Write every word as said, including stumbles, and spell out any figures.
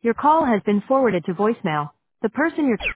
Your call has been forwarded to voicemail. The person you're